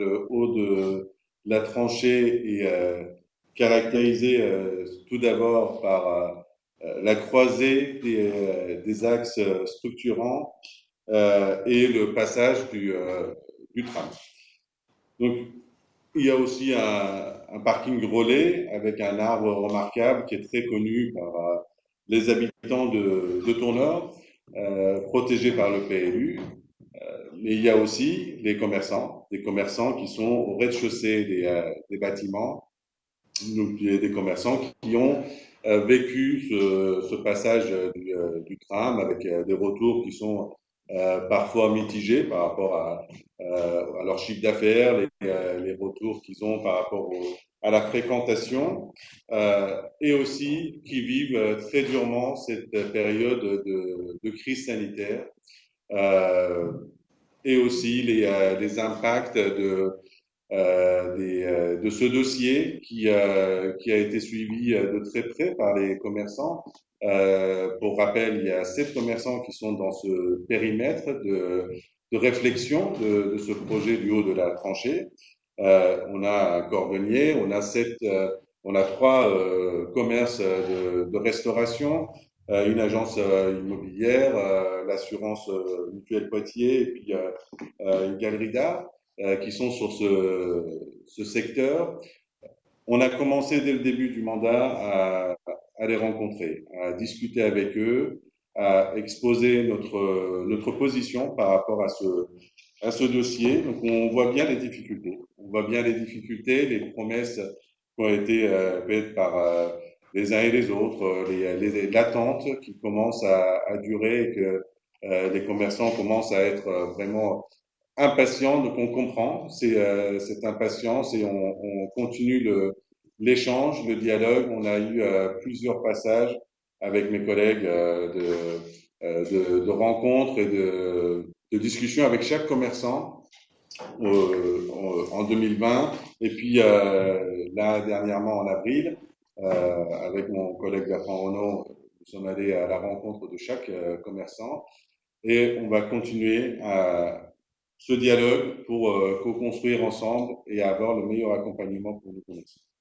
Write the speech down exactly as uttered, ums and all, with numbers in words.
le haut de la tranchée est euh, caractérisé euh, tout d'abord par euh, la croisée des, euh, des axes structurants euh, et le passage du, euh, du tram. Donc, il y a aussi un, un parking relais avec un arbre remarquable qui est très connu par euh, les habitants de, de Tournord, euh, protégé par le P L U. Mais il y a aussi les commerçants, des commerçants qui sont au rez-de-chaussée des, euh, des bâtiments, donc il y a des commerçants qui ont euh, vécu ce, ce passage du, euh, du tram avec euh, des retours qui sont euh, parfois mitigés par rapport à, euh, à leur chiffre d'affaires, les, euh, les retours qu'ils ont par rapport au, à la fréquentation, euh, et aussi qui vivent euh, très durement cette période de, de crise sanitaire. Euh, et aussi les, euh, les impacts de, euh, des, euh, de ce dossier qui, euh, qui a été suivi euh, de très près par les commerçants. Euh, pour rappel, il y a sept commerçants qui sont dans ce périmètre de, de réflexion de, de ce projet du haut de la tranchée. Euh, on a un cordonnier, on a sept, euh, on a trois euh, commerces de, de restauration, euh, une agence euh, immobilière, euh, l'assurance euh, mutuelle Poitiers et puis euh, euh, une galerie d'art euh, qui sont sur ce, ce secteur. On a commencé dès le début du mandat à, à les rencontrer, à discuter avec eux, à exposer notre, notre position par rapport à ce, à ce dossier. Donc on voit bien les difficultés. On voit bien les difficultés, les promesses qui ont été euh, faites par euh, les uns et les autres, les, les, l'attente qui commence à, à durer et que euh, les commerçants commencent à être vraiment impatients. Donc on comprend c'est, euh, cette impatience et on, on continue le, l'échange, le dialogue. On a eu euh, plusieurs passages avec mes collègues euh, de, euh, de, de rencontres et de, de discussions avec chaque commerçant euh, en deux mille vingt. Et puis euh, là, dernièrement en avril, euh, avec mon collègue Bertrand Renaud, nous sommes allés à la rencontre de chaque euh, commerçant et on va continuer à ce dialogue pour euh, co-construire ensemble et avoir le meilleur accompagnement pour nos commerçants.